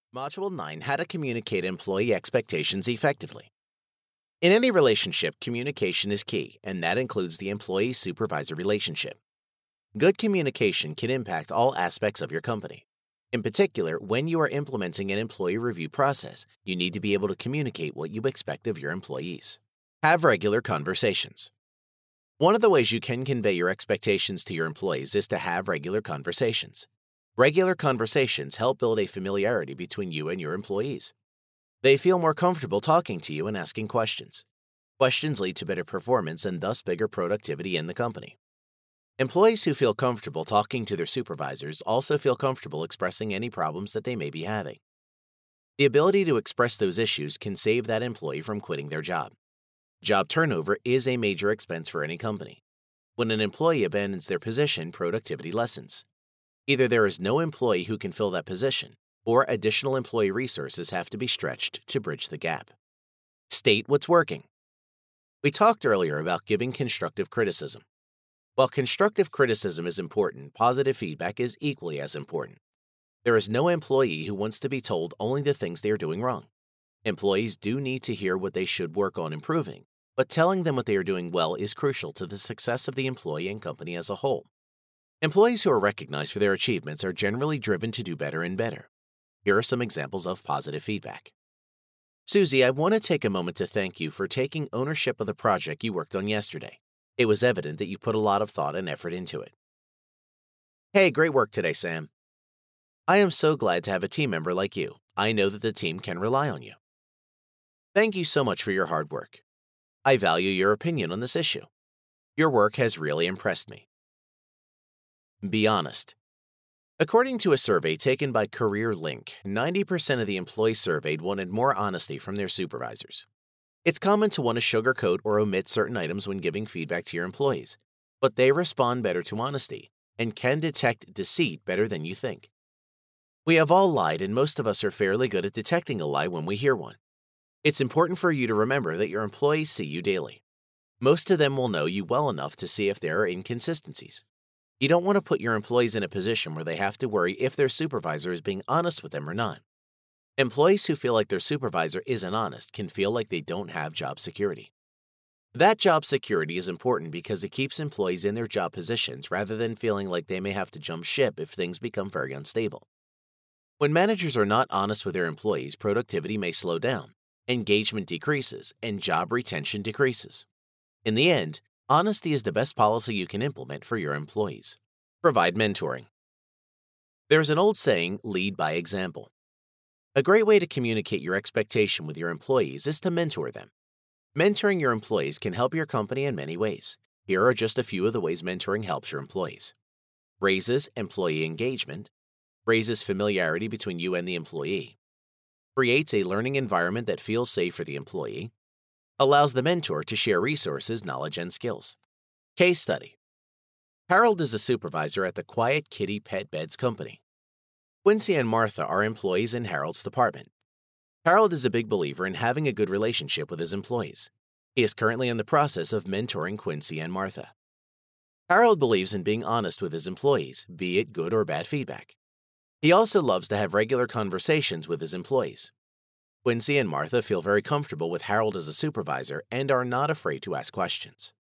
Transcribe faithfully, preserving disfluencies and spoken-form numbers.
Module nine, How to Communicate Employee Expectations Effectively. In any relationship, communication is key, and that includes the employee-supervisor relationship. Good communication can impact all aspects of your company. In particular, when you are implementing an employee review process, you need to be able to communicate what you expect of your employees. Have regular conversations. One of the ways you can convey your expectations to your employees is to have regular conversations. Regular conversations help build a familiarity between you and your employees. They feel more comfortable talking to you and asking questions. Questions lead to better performance and thus bigger productivity in the company. Employees who feel comfortable talking to their supervisors also feel comfortable expressing any problems that they may be having. The ability to express those issues can save that employee from quitting their job. Job turnover is a major expense for any company. When an employee abandons their position, productivity lessens. Either there is no employee who can fill that position, or additional employee resources have to be stretched to bridge the gap. State what's working. We talked earlier about giving constructive criticism. While constructive criticism is important, positive feedback is equally as important. There is no employee who wants to be told only the things they are doing wrong. Employees do need to hear what they should work on improving, but telling them what they are doing well is crucial to the success of the employee and company as a whole. Employees who are recognized for their achievements are generally driven to do better and better. Here are some examples of positive feedback. Susie, I want to take a moment to thank you for taking ownership of the project you worked on yesterday. It was evident that you put a lot of thought and effort into it. Hey, great work today, Sam. I am so glad to have a team member like you. I know that the team can rely on you. Thank you so much for your hard work. I value your opinion on this issue. Your work has really impressed me. Be honest. According to a survey taken by CareerLink, ninety percent of the employees surveyed wanted more honesty from their supervisors. It's common to want to sugarcoat or omit certain items when giving feedback to your employees, but they respond better to honesty and can detect deceit better than you think. We have all lied, and most of us are fairly good at detecting a lie when we hear one. It's important for you to remember that your employees see you daily. Most of them will know you well enough to see if there are inconsistencies. You don't want to put your employees in a position where they have to worry if their supervisor is being honest with them or not. Employees who feel like their supervisor isn't honest can feel like they don't have job security. That job security is important because it keeps employees in their job positions rather than feeling like they may have to jump ship if things become very unstable. When managers are not honest with their employees, productivity may slow down, engagement decreases, and job retention decreases. In the end, honesty is the best policy you can implement for your employees. Provide mentoring. There's an old saying, lead by example. A great way to communicate your expectation with your employees is to mentor them. Mentoring your employees can help your company in many ways. Here are just a few of the ways mentoring helps your employees. Raises employee engagement. Raises familiarity between you and the employee. Creates a learning environment that feels safe for the employee. Allows the mentor to share resources, knowledge, and skills. Case study. Harold is a supervisor at the Quiet Kitty Pet Beds Company. Quincy and Martha are employees in Harold's department. Harold is a big believer in having a good relationship with his employees. He is currently in the process of mentoring Quincy and Martha. Harold believes in being honest with his employees, be it good or bad feedback. He also loves to have regular conversations with his employees. Quincy and Martha feel very comfortable with Harold as a supervisor and are not afraid to ask questions.